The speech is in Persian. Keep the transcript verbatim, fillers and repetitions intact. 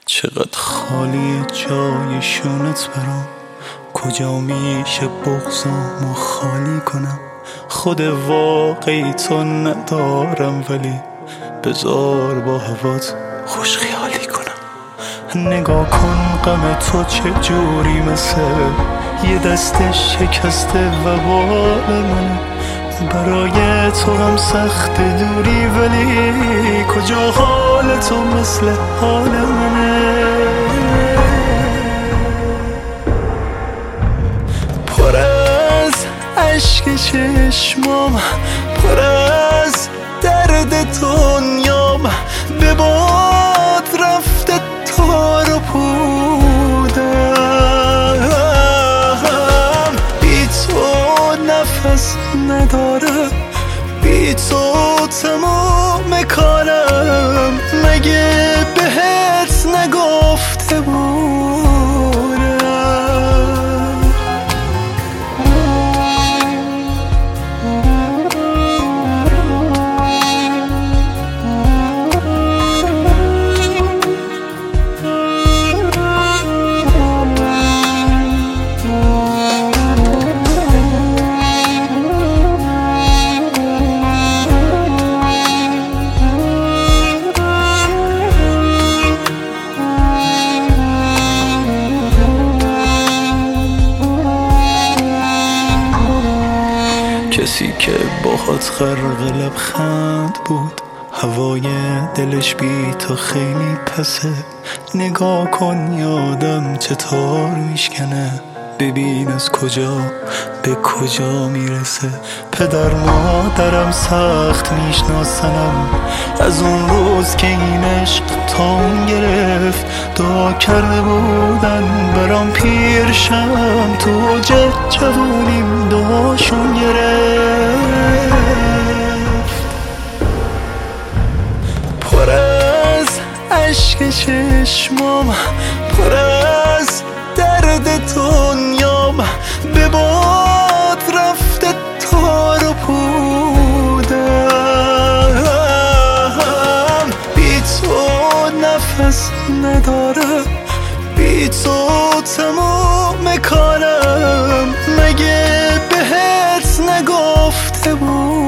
چقدر خالی جای شونت برام، کجا میشه بغضامو خالی کنم. خود واقعی تو ندارم ولی بذار با هوات خوش خیالی کنم. نگاه کن غم تو چه جوری مثل یه دست شکسته و بال منه. برای تو هم سخت دوری ولی کجا حال تو مثل حال منه. پر از عشق چشمام، پر از درد دنیام، به باد رفته تار و پودم. بی تو نفس ندارم، بی تو تمام کارم. مگه بهت نگفته بودم؟ کسی که باهات غرق لبخند بود، هوای دلش بی تو خیلی پسه. نگاه کن یادم چطور میشکنه، ببین از کجا به کجا میرسه. پدر مادرم سخت میشناسنم، از اون روز که این عشق تام گرفت. دعا کرده بودن برام پیرشم، تو جه جوونیم دعاشون گرفت. پر از عشق چشمام، پر از درد دنیام، به باد رفته تار و پودم. بی تو نفس ندارم، بی تو تمام کارم. مگه بهت نگفته بود؟